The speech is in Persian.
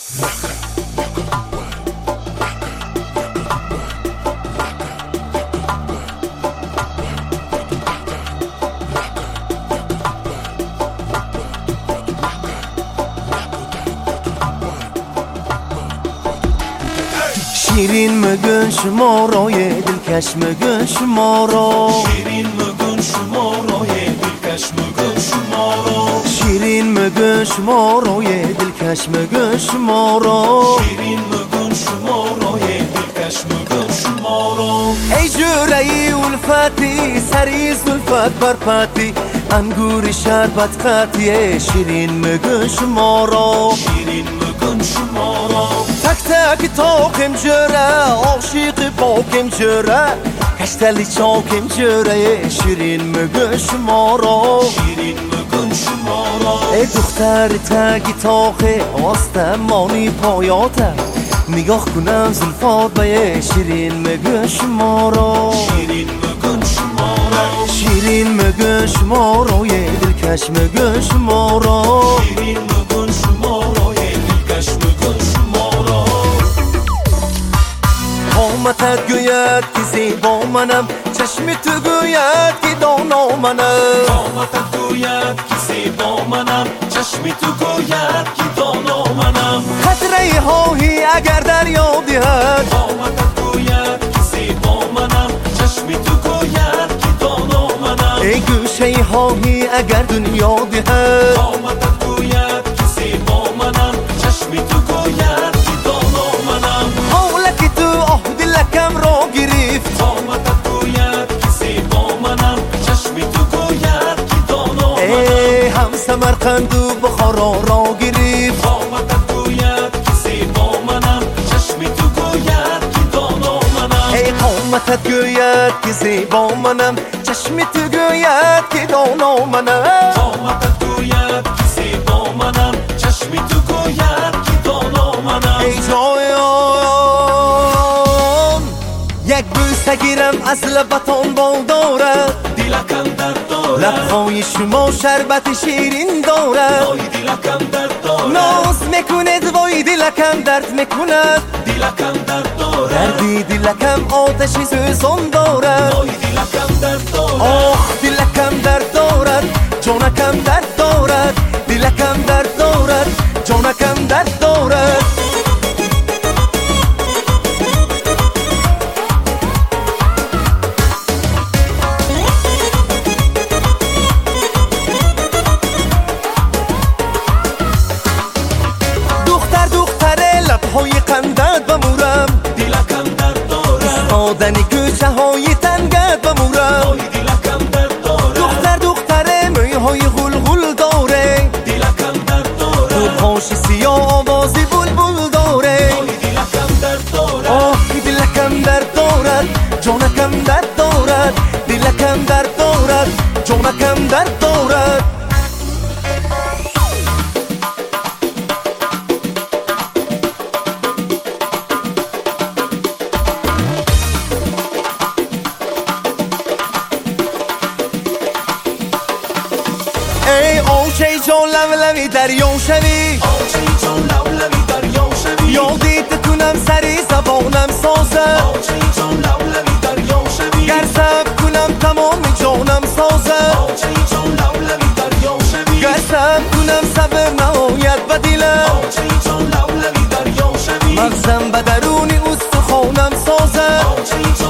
شیرین مگن شما را یه دلکش مگن شما را شیرین مگن شما را یه دلکش مگن شما را شیرین مگن شما را یه دلکش مگن شما را شیرین مگن شما را یه دلکش مگن شما را ای جرعی الفتی سری زلفت برپتی انگور شربت قطیه شیرین مگن شما را شیرین مگن شما را تک تک تاکم جره عاشق پاکم جره کشتلی چاکم جره شیرین مگن شما را شیرین مگن شما را ای دختر تگی تاخه آستمانی پایاتم نگاه کنم زلفات به شیرین مگن شما را شیرین مگن شما را شیرین مگن شما را یه دلکش مگن شما را شیرین مگن شما را یه دلکش مگن شما را قامتت گوید که زیبا منم چشم تو گوید که دانا منم قامتت گوید که زیبا منم چشم تو گوید که دانا منم قطره هایی اگر دریا دهد قامتت گوید که زیبا منم چشم تو گوید که دانا منم ای گوشه هایی اگر دنیا دهد قامتت گوید که زیبا منم چشم تو گوید که دانا منم حالا که تو عهد لکم را گرفت قامتت گوید که زیبا منم چشم تو گوید که دانا منم ای هم سمرقند و بخارا را گرفت قامتت گوید که زیبا منم چشم تو گوید که دانا منم ای قامتت گوید که زیبا منم چشم تو گوید که دانا منم قامتت گوید که زیبا منم چشم تو گوید که دانا منم ای جایان یک بوسه گیرم از لبتان بال دارد دلکم درد دارد لبهای شما شربت شیرین دارد وای دلکم درد دارد ناز میکند وای دلکم درد میکند دلکم درد دارد دردی دلکم آتشی سوزان دارد وای دلکم درد دارد آخ دلکم درد دارد جانکم درد دارد دلکم درد دارد جانکم درد دارد دختر دختره لبهای قندت بمورم دلکم درد دارد آدنی کوچه های تنگت بمورم وای دلکم درد دارد دختر دختره مویهای غلغل داره دلکم درد دارد روپاش سیاه آوازی بلبل داره وای دلکم درد دارد آه دلکم درد دارد جانکم درد دارد دلکم درد دارد جانکم درد دارد ای آشه جان لولوی دریا شوی آچه جان لولوی دریا شوی یادیت کنم سری زبانم سازه آچه جان لولوی دریا شوی گر صبر کنم تمام جانم سازه آچه جان لولوی دریا شوی گر صبر کنم صبر نهایت به دلم آچه جان لولوی دریا شوی مغزم به درون استخوانم سازه آچه